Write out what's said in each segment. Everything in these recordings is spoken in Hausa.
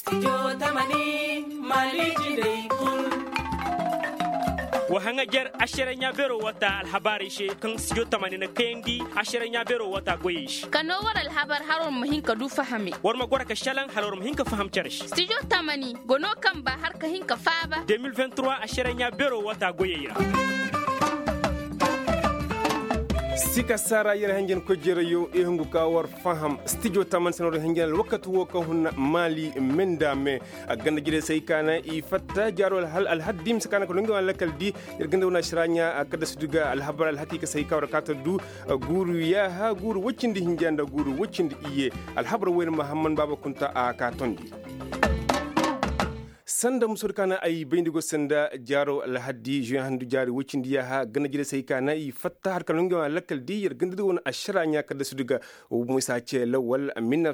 Studio Tamani Malijide wahanga jar asheranya bero wata alhabari she kan studio tamani na kendi asheranya bero wata goyish kano war alhabar harun muhinka du fahami war magwara ka shalan halor muhinka faham charish studio tamani gono kan ba har ka hinka faba 2023 asheranya bero wata goyira sika sara yere hangen ko jerayo e hungu ka war faham studio taman sanoro hangen wakatu wo ka hunna mali mendame aganda jide sai kana i fatta jarol hal al haddim sakana ko ngi wala kaldi yerganda wona shranya kada suduga al habar al hakika sai ka warkata du guru ya ha guru wacindi hinjanda guru wacindi iye al habar wen muhammad baba kunta a ka tondi sanda musur kana ay bendigo sanda jaro alhaddi juin handu jari wocindi ha gana jide sai kana i fatta har kalongi wa lakal di yer ganda won ashranya kada suduga musa ce lawal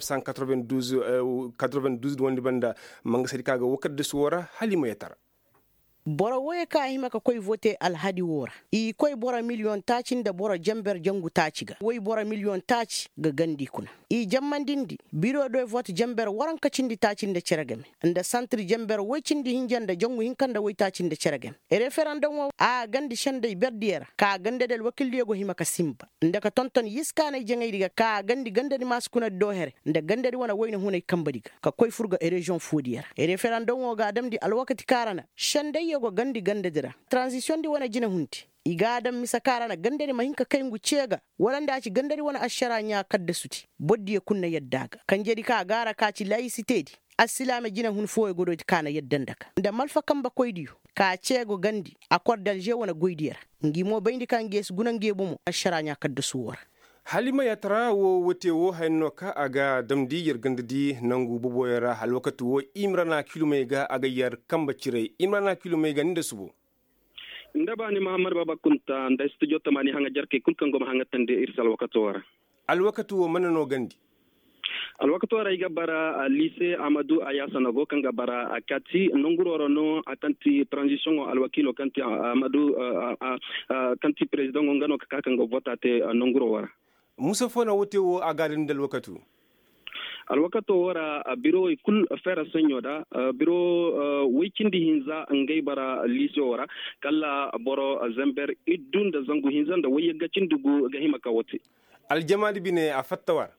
1992 woni banda manga sadi kaga wakad suwara halima yatar bora woye ka hima ka koy vote alhadi wora i koy bora million tacin da bora jamber jangu taciga woy bora million taci ga gandi kuna i jammandindi biro do vote jamber waran ka cindi tacin da ceragame nda centre jamber woy cindi hinjanda jangu hinkanda woy tacin da ceragame e referendum a gandi shande berdiera ka gande del wakilde go hima ka simba nda ka tonton yiskana jengay diga ka gandi gande di maskuna do here nda gande di wana woyna hunay kambadiga ka koy furga e region fodiera e referendum ga damdi alwakati karana shande go gandi dira transition di wana jina hunti igadam misakara na gandari mahinka kai ngucega walanda ci gandari wana ashara nya kadda suti boddi kunna yaddaga kan jedi ka gara ka ci laicité di asilama jina hun fo godo kana yaddandaka da malfa kamba koydiyo ka cego gandi accordal je wana goydiyar ngimo bayndi kan ges gunange bumo ashara nya kadda suwar halima ya tara wo wote wo hanno ka aga damdi yergandidi nangu boboyara hal wakatu wo imrana kilomega aga yar kamba cire imrana kilomega nda subo ndabani muhammad baba kunta nda studio tamani hanga jarke kulkango ma hanga tande irsal wakatu wara al wakatu wo manano gandi al wakatu wara iga bara lycée amadou ayasana go kanga bara akati nonguroro no atanti transition al wakilo kanti amadou kanti president ngano kakanga votate nonguro wara musa fona wote wo agadin dal wakatu alwakato wara biro kul fera senyoda biro wikindi hinza ngai bara lisio wara kala boro zamber idun da zangu hinza da waye gacin dugu ga himaka wote aljamadi bine afatta war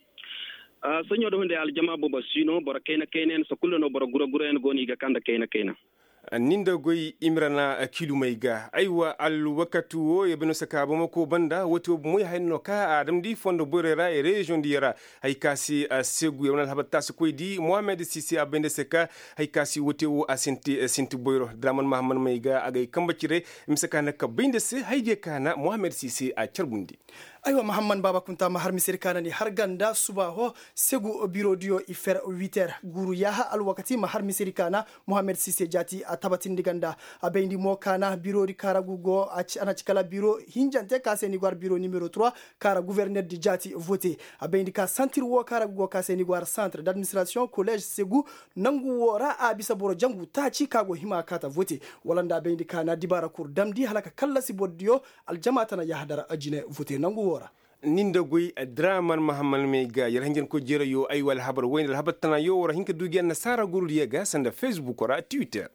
senyoda hunde aljama boba sino bora kaina so kullo no bora gura en goni ga kanda kaina ninda goy imrana kilumaiga aywa al wakatu wo yebno saka bamako banda woto moy hayno ka adam di fondo borera e region di yara hay kasi segu yonal habatta su koydi mohamed sisi abende seka hay kasi wote wo asinti boyro draman mahamman maiga agay kambacire misaka nak binde se hayje kana mohamed sisi a charbundi aywa muhammad baba kunta ma har misir kanani har ganda subaho segu biro dio ifer 8h guru yaha al wakati ma har misir kana mohamed sisi jati atabatin diganda abendi mo kana biro di karagugo ana cikala biro hinjante kaseni gwar biro numéro 3 kara gouverneur di jati voté abendi ka sentir wo karagugo kaseni gwar centre d'administration collège segu nangu wora abisa boro jangu taci kago hima kata voté walanda abendi kana dibara kur damdi halaka kallasi boddio al jamaata na yahdara ajine voté nangu ninda goy draman mahammal mega yar hangen ko jera yo ay wal habar wayna al habar tana yo wara hinka dugi na sara gurul yega sanda facebook ora twitter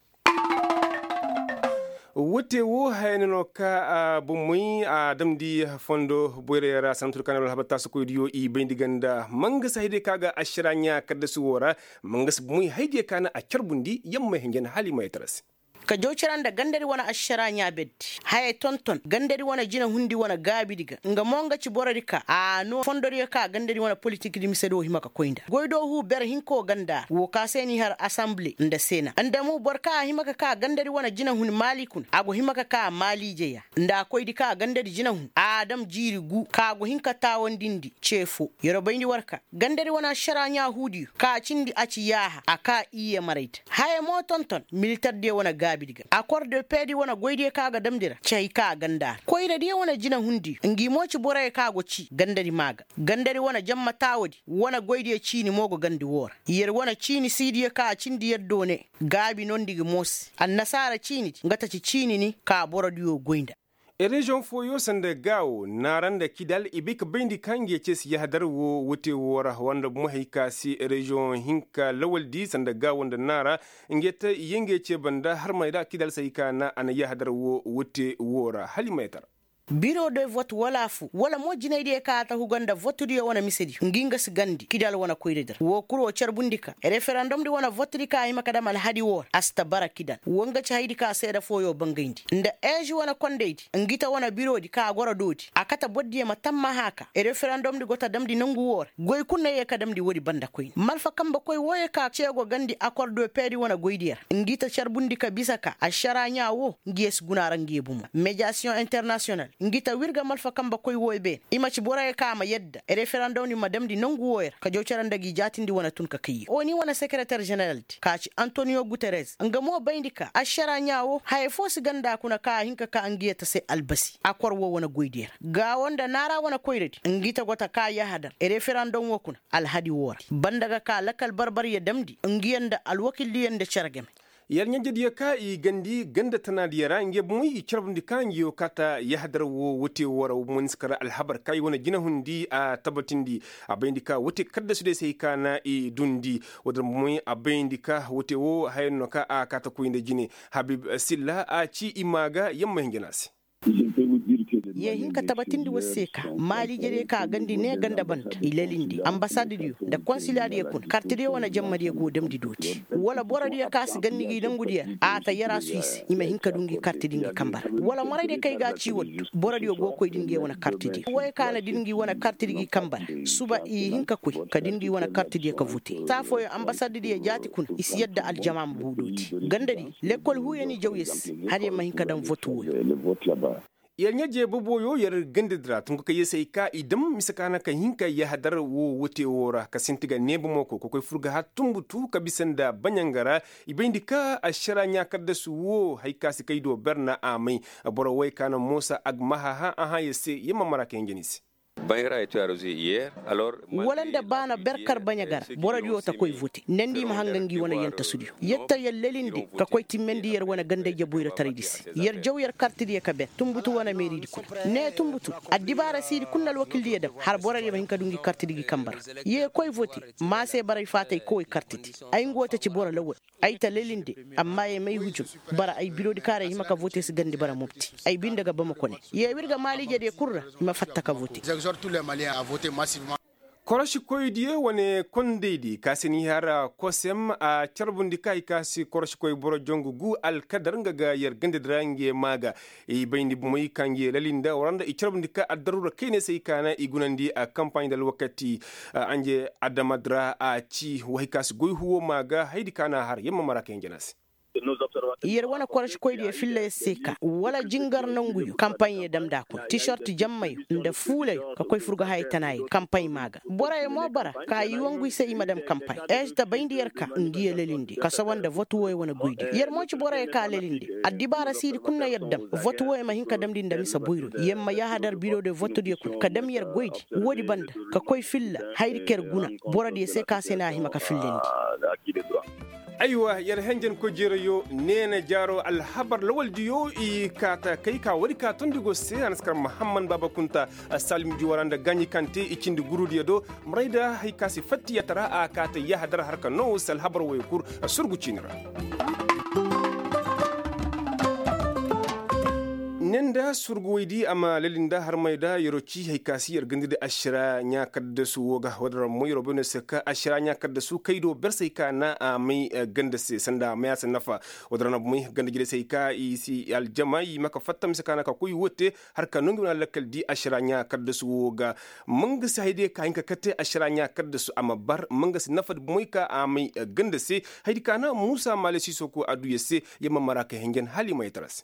wote wo hayno ka bumui damdi fondo boyera santur kanal habar tasu ko diyo i bendi ganda manga sayde kaga ashranya kadda suwora manga bumui hayde kana a charbundi yamma hangen halima yatras ka jociran da gandari wana ashara nya beddi haye tonton gandari wana jina hundi wana gabi diga nga monga ci borarika no fondori ka gandari wana politique di misedo himaka koinda goydo hu ber hinko ganda wo ka seni har assembly nda sena andamu borka himaka ka gandari wana jina hun malikun ago himaka ka malijeya nda koydi ka gandari jina hun adam jiri gu ka go hinka tawon dindi chefo yorobayndi warka gandari wana ashara nya hudi ka cindi aci yaha aka iye maraita haye mo tonton militaire de wana gabi diga accord de paix di wana goyde kaga damdira cey ka ganda koyre di wana jina hundi ngi moci boray kago ci gandari maga gandari wana jamma tawodi wana goyde cini mogo gandi wora yer wana cini sidiye ka cindi yeddone gabi non digi mos an nasara cini ngata ci cini ni ka borodiyo goynda region foyo sanda gawo naran da kidal ibik bindi kange ce si hadar wo wote wora wanda muhaika si region hinka lawaldi sanda gawo da nara ingeta yenge ce banda har mai da kidal sai kana ana ya hadar wo wote wora halimaitar bureau de vote wala fu wala mo jinayde ka ta huganda vote di wana misedi nginga sigandi kidal wana koyder wo kuro charbundika referendum di wana vote di ka ima kadam al hadi wor asta barakidal wonga ci haydi ka seda foyo bangindi nda eji wana kondeidi ngita wana bureau di ka gora doti akata boddi ma tamma haka referendum di gota damdi nangu wor goy kunne ye kadam di wodi banda koy malfa kamba koy woye ka cego gandi accord de paix di wana goydier ngita charbundika bisaka ashara nyawo ngies gunara ngibuma médiation internationale ngita wirga malfa kamba koy woybe imaci boraye kama yedda referendum ni madam di nangu woyer ka jowcaran dagi jatindi wana tun ka kayi oni wana secrétaire général kaci Antonio Guterres ngamo bayndika ashara nyawo hay fosi ganda kuna ka hinka ka angiyata sai albasi akwar wo wana goydier ga wanda nara wana koyredi ngita gota ka ya hadar referendum wokuna alhadi wor bandaga ka lakal barbar ya damdi ngiyanda alwakil yanda chargem yar nyajid ka i gandi ganda tana da yara nge muy charbndi kan yo kata ya hadar wo wote wora mun skara alhabar kai wona gina hundi a tabatindi abendika wote kadda su de sai kana i dundi wadar muy abendika wote wo hayno ka a kata ko inde jini habib silla a ci imaga yamma hingenasi ye hinka tabatindi waseka mali jere ka gandi ne ganda band ilalindi ambassade dio da consulat ye kun carte de wana jamma de go demdi doti wala bora de ka si ganni gi dangudiya ata yara suisse ima hinka dungi carte dingi kambar wala mara de kay ga ci wot bora de go koy dingi wana carte di way kana dingi wana carte dingi kambar suba i hinka koy ka dingi wana carte di ka voter ta foyo ambassade de jati kun isi yadda aljamam budoti ganda di l'école huyeni jawyes hade ma hinka dan votu yar nyaje boboyo yar gandidra tun ka yesai ka idan misakana ka hinka ya hadar wo wote wora ka sintiga nebu moko ko koy furga hat tumbutu ka bisanda banyangara ibindika ashara nya kadda su wo haika si kaido berna amai boro way kana Musa agmaha ha aha yese yema marake ngenisi Bayra été arrosé hier alors walanda bana berkar banyagar boradio ta koy vote nendi ma hangangi wana yenta studio yetta yellelindi ka koy timmendi yer wana gande jaboyra taridis yer jaw yer kartidi ka be tumbutu wana meri di ko ne tumbutu adibara sidi kunnal wakil di yedam har boradi ma hinka dungi kartidi gi kambar ye koy vote ma se baray fatay koy kartidi ay ngota ci bora lawol ay ta lelinde amma ye may hujum bara ay biro di kare himaka vote si gandi bara mopti ay bindaga bama kone ye wirga mali jede kurra ma fatta ka vote tous les Maliens à voter massivement. Koroshi koydiye wane kondeydi kasini hara kosem a charbundi kai kasi koroshi koy boro jongu gu al kadar ngaga yer gande drange maga e bayndi bumay kange lalinda waranda e charbundi ka adarura kene sey kana e gunandi a campagne dal wakati anje adamadra a ci wahi kasi goy huwo maga haydi kana har yemma maraka ngenasi yer wana korosh koydi fille seka wala jingar nanguyu campagne damda ko t-shirt jammay nda fulay ka koy furgo hay tanay campagne maga bora e mo bara ka yiwangu se madam campagne esta bayndi yer ka ngiye lelindi ka sawanda vote woy wana guydi yer mo ci bora e ka lelindi adibara sidi kunna yeddam vote woy ma hinka damdi ndami sa boyro yemma ya hadar bureau de vote di ko ka dam yer goydi wodi banda ka koy filla hayri ker guna bora di seka sena hima ka fillendi aywa yar henjen ko jerayo nena jaro alhabar lawal diyo i kata kai ka wari ka tondigo se anaskar Muhammad Baba Kunta Salim Diwaranda ganyi kante ikindi gurudi do mraida hay kasi fatti yatara a kata ya hadar harka no sal habar waykur surgu cinira nenda surgoydi ama lelinda har mayda yoroci hay kasi yer gandide ashira nya kadda su woga wadra moyro bone seka ashira nya kadda su kaydo bersay kana mai ganda se sanda maya nafa wadra na muy ganda gide sey ka isi al jamai maka fattam sekana ka kuy wote har ka nongi na lakal di ashira nya kadda su woga manga sayde ka hinka kate ashira nya kadda su ama bar manga se nafa moy ka mai ganda se haydi kana Musa Malesi Soko adu yesse yema maraka hengen hali may taras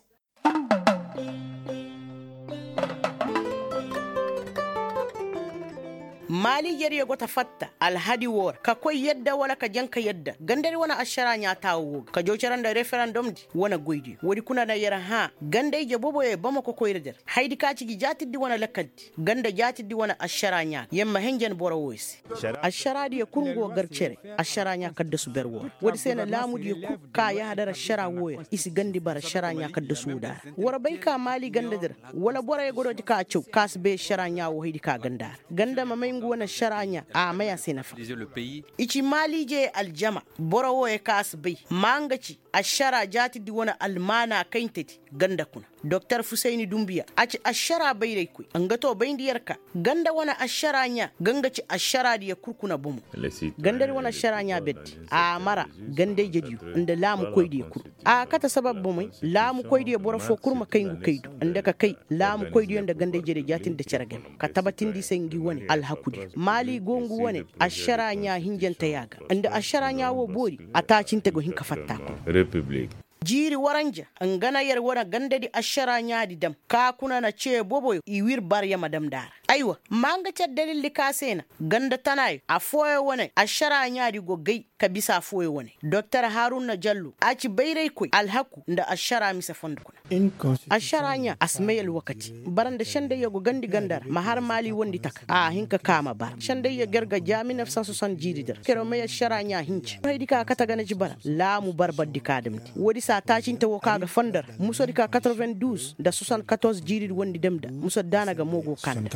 mali yari gota fatta alhadi war ka koy yadda wala ka janka yadda gandari wana ashara nya tawo ka jocharan da referendum di wana goydi wodi kuna da yara ha gandai je bobo e bama ko koyder haydi ka ci jati di wana lakati ganda jati di wana ashara nya yemma henjen boro woisi ashara di kungo garcere ashara nya kadda su berwo wodi sena lamu di ka ya hadara shara woya isi gandi bara shara nya kadda su da wara bai ka mali ganda dir wala bora e godo ka ciu kas be shara nya wo haydi ka ganda mamay ngona shara nya a maya senafa ichi mali je aljama bora wo e kas bai mangaci ashara jati di wana almana kaintati ganda kuna Dr. Fusaini Dumbiya aci ashara bayrai ku angato bayndiyarka ganda wana ashara nya gangaci ashara diya kurkuna bumu gandari wana ashara nya beddi a mara gande jediyo inda lamu koydi kur a kata sabab bumai lamu koydi bora fo kurma kayngu kaydu anda ka kai lamu koydi anda gande jede jatin da ceragem ka tabatindi sengi woni alhakudi mali gongu woni ashara nya hinjanta yaga anda ashara nya wo bori atacinte go hinka fatta ko republique jiri waranja angana yar wana gandadi ashara nyaadi dam ka kuna na ce bobo iwir bar ya madam dar aiwa manga ta dalil kasena ganda tanay a foye wane ashara nyaadi go gai kabisa foye wane Dr. Haruna Jallo aci bayrai koi alhaku nda ashara misa fonda kuna ashara nya asmayal wakati baranda shande ya go gandi gandar mahar mali wondi tak a hinka kama bar shande ya garga jami 960 jiri dar kero may ashara nya hinci haydi ka kata gana jibara la mu barbaddi kadamti wodi sa tacin ta woka ga fondar musodi ka 92 da 74 jiri wondi demda musod dana ga mogo kan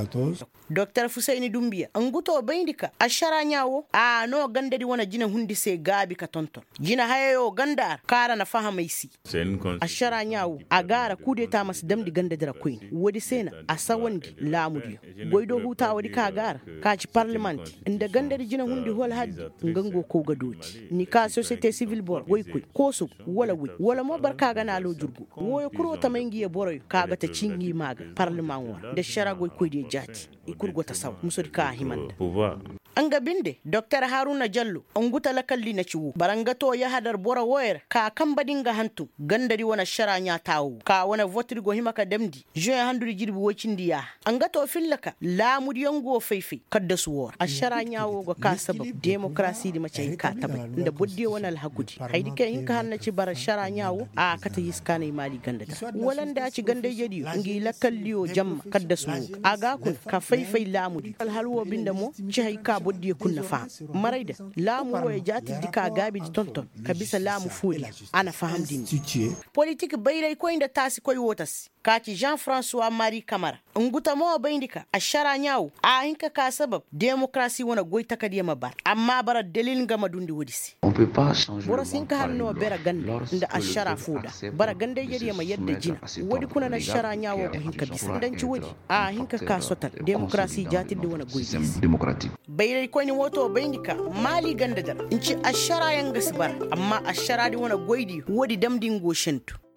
Dr. Fusaini Dumbiya anguto bayndika ashara nyawo a no gandadi wana jina hundi se gabi ka tonton jina hayo gandar kara na fahamaisi ashara nyawo agara kudeta mas damdi gandadira queen wodi sena asawandi lamudi goydo huta wadi ka gara ka ci parliament inda gandadi jina hundi hol haddi ngango ko gadoti ni ka société civile bor goy koy kosu wala mo barka gana lo jurgu woyo kuro tamangi e boroy kaga ta cingi maga parlement wa de shara goy koy de jati ikurgo ta saw musori ka himanda anga binde Dr. Haruna Jallo anguta lakalli na ciwo barangato ya hadar bora woyer ka kambadinga hantu gandari wana shara nya tawo ka wana votri go himaka damdi je handuri jirbi wocindi ya angato fillaka lamu yango feifei kadda suwor ashara nyawo go ka sabab demokrasi di mace ka tabai inda bodde wana alhakudi haidi kai hinka hanna ci bara shara nyawo a kata yiskane mali gandata walanda ci gande jedi ngi lakalliyo jam kadda suwo aga kun ka feifei lamu alhalwo binda mo ci haika boddi kunna fa maraida lamu wo jati dika gabi di tonton kabisa lamu fuli ana fahamdin politique bayray ko inda tasi koy wotas kaci Jean-François Marie Camara nguta mo bayndika ashara nyaw a hinka ka sabab demokrasi wona goyta kadi mabar amma bara dalil ngama dundi wodisi on peut pas changer bora sinka hanno bera ganda nda ashara fuda bara gande yedi ma yedda jina wodi kuna na ashara nyawo ko hinka bisa danci wodi a hinka ka sotal demokrasi jati di wona goyisi démocratique bayray ko ni woto bayndika mali ganda dar inci ashara yanga sibar amma ashara di wona goydi wodi damdingo shentu